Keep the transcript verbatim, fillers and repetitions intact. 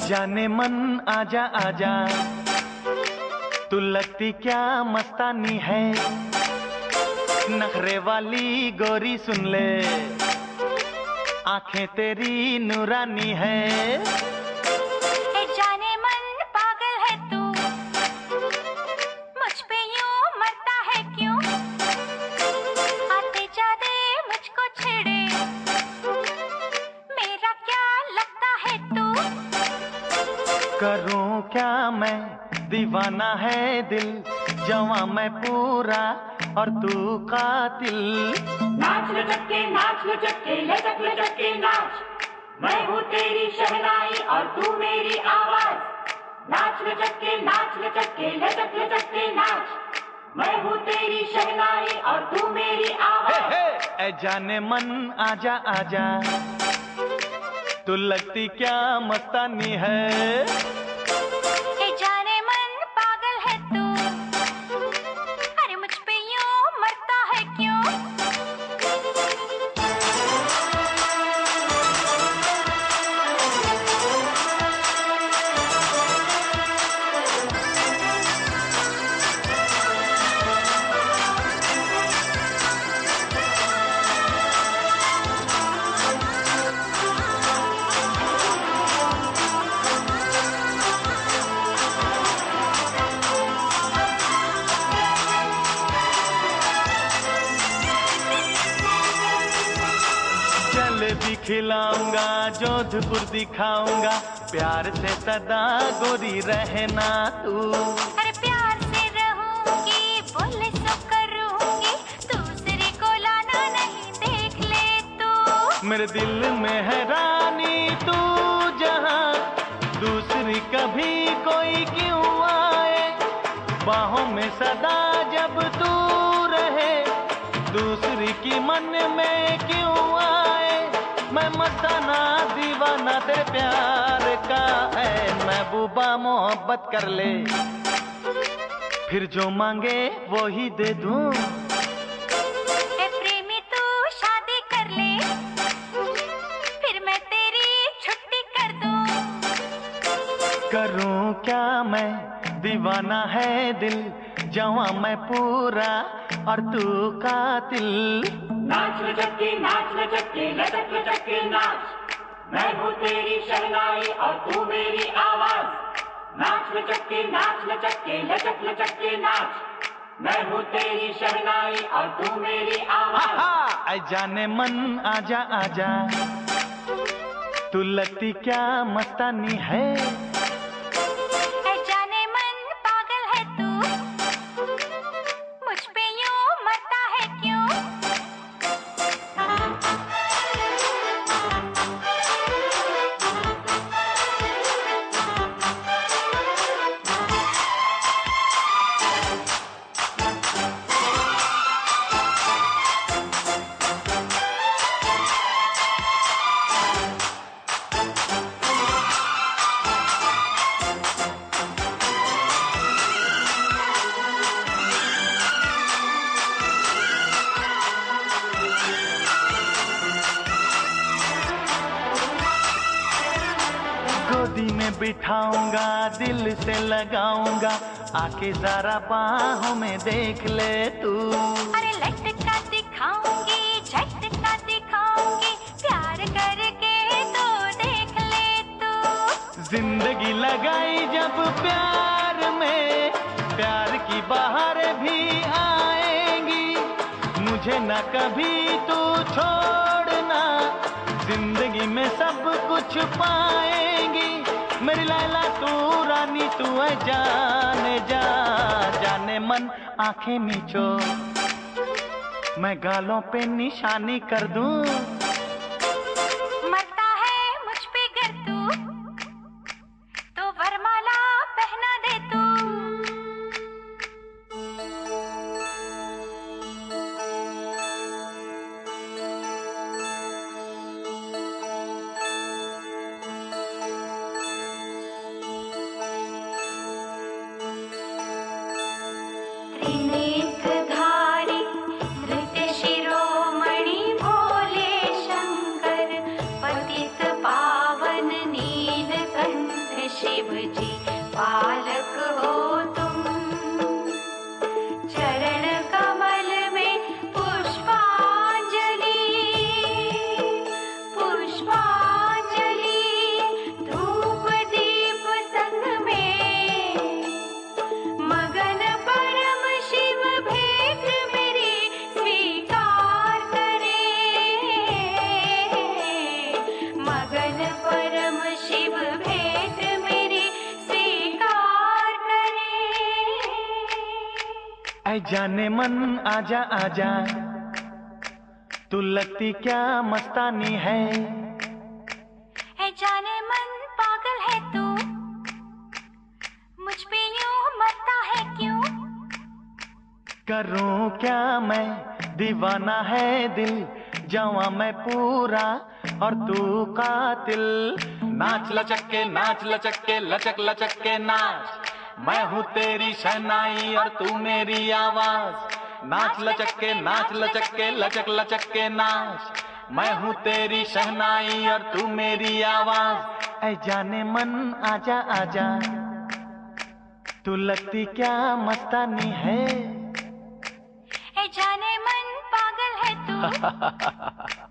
जाने मन आजा आजा, तू लगती क्या मस्तानी है। नखरे वाली गोरी सुन ले, आंखें तेरी नूरानी है। ए जाने मन पागल है तू, मुझ पे यूं मरता है क्यों। आते जाते मुझको छेड़े, मेरा क्या लगता है तू। करूं क्या मैं, दीवाना है दिल, जवां मैं पूरा और तू कातिल। नाच लचक के नाच लचक के लचक लचक के नाच, मैं हूँ तेरी शहनाई और तू मेरी आवाज। नाच लचक के नाच लचक के लचक लचक के नाच, मैं हूँ तेरी शहनाई और तू मेरी आवाज। हे हे ए जाने मन आजा आजा, तू लगती क्या मस्तानी है। भी खिलाऊंगा, जोधपुर दिखाऊंगा, प्यार से सदा गोरी रहना तू। अरे प्यार से रहूंगी, बोले सो करूंगी, दूसरे को लाना नहीं, देख ले तू। मेरे दिल में है रानी तू जहां, दूसरी कभी कोई क्यों आए। बाहों में सदा जब तू रहे, दूसरी की मन में क्यों आए। मैं मस्ताना दीवाना तेरे प्यार का है। महबूबा मोहब्बत कर ले, फिर जो मांगे वो ही दे दूं। ए प्रेमी तू शादी कर ले, फिर मैं तेरी छुट्टी कर दूं। करूं क्या मैं, दीवाना है दिल, जवां मैं पूरा और तू कातिल। नाच लचक के नाच लचक के लचक लचक के नाच, मैं हूँ तेरी शहनाई और तू मेरी आवाज। नाच लचक के नाच लचक के लचक लचक के नाच, मैं हूँ तेरी शहनाई और तू मेरी आवाज। ऐ जाने मन आजा आजा, तू लगती क्या मस्तानी है। गोदी में बिठाऊंगा, दिल से लगाऊंगा, आके जरा बाहों में देख ले तू। अरे लटका दिखाऊंगी, झटका दिखाऊंगी, प्यार करके तो देख ले तू। जिंदगी लगाई जब प्यार में, प्यार की बाहर भी आएंगी। मुझे न कभी तू छोड़ना, जिंदगी में सब कुछ पाएंगी। मेरी लैला तू रानी तू है जाने जा। जाने मन आंखें मीचो, मैं गालों पे निशानी कर दूं। मरता है मुझ पे गर तू, तो वरमाला पहना दे तू। त्रिनेत्रधारी नृत्य शिरोमणि भोले, जाने मन आजा आजा, तू लगती क्या मस्तानी है। है जाने मन पागल है तू, मुझ पे यूं मरता है क्यों। करूं क्या मैं, दीवाना है दिल, जावा मैं पूरा और तू कातिल। नाच लचक के नाच लचक के लचक लचक के नाच, मैं हूँ तेरी शहनाई और तू मेरी आवाज। नाच लचक के नाच लचक के लचक लचक के नाच, मैं हूँ तेरी शहनाई और तू मेरी आवाज। ऐ जाने मन आजा आजा, तू लगती क्या मस्तानी है। है जाने मन पागल है तू।